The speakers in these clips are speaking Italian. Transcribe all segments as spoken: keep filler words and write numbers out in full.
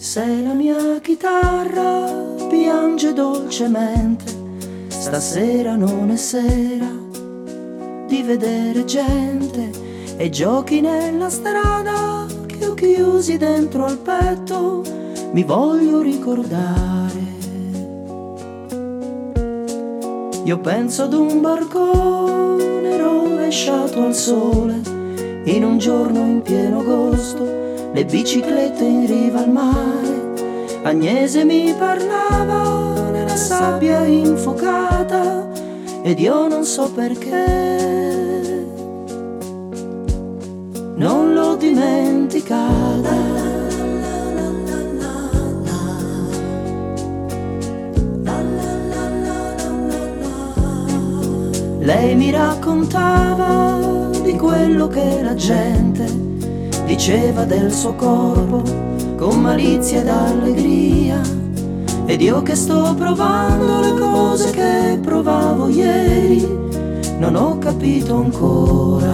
Se la mia chitarra piange dolcemente, stasera non è sera di vedere gente e giochi nella strada che ho chiusi dentro al petto, mi voglio ricordare. Io penso ad un barcone rovesciato al sole, in un giorno in pieno agosto, le biciclette in riva al mare. Agnese mi parlava nella sabbia infuocata ed io non so perché non l'ho dimenticata. Lei mi raccontava di quello che la gente diceva del suo corpo con malizia ed allegria, ed io che sto provando le cose che provavo ieri non ho capito ancora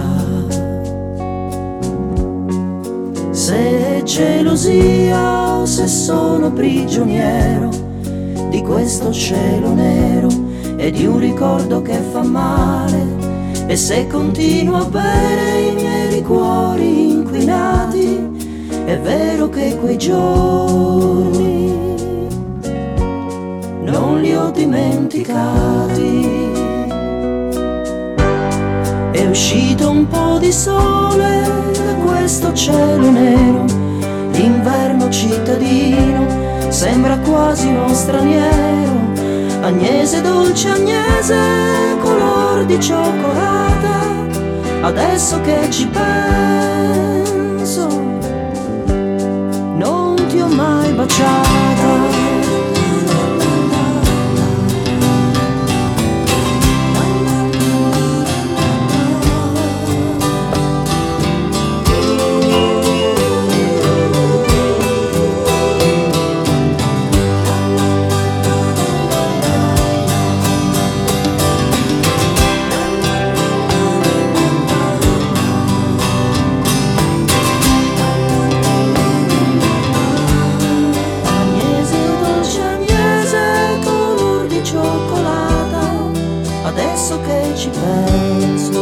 se è gelosia o se sono prigioniero di questo cielo nero e di un ricordo che fa male, e se continuo a bere i miei liquori inquinati, è vero che quei giorni non li ho dimenticati. È uscito un po' di sole da questo cielo nero, l'inverno cittadino sembra quasi uno straniero. Agnese, dolce Agnese, color di cioccolata, adesso che ci penso non ti ho mai baciata. Adesso che ci penso,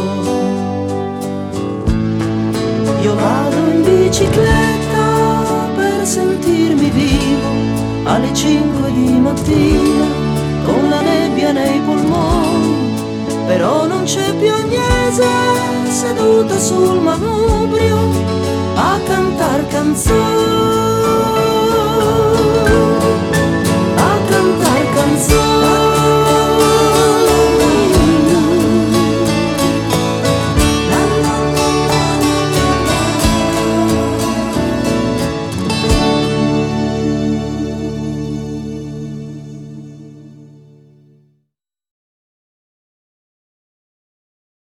io vado in bicicletta per sentirmi vivo alle cinque di mattina con la nebbia nei polmoni, però non c'è più Agnese seduta sul manubrio a cantar canzoni.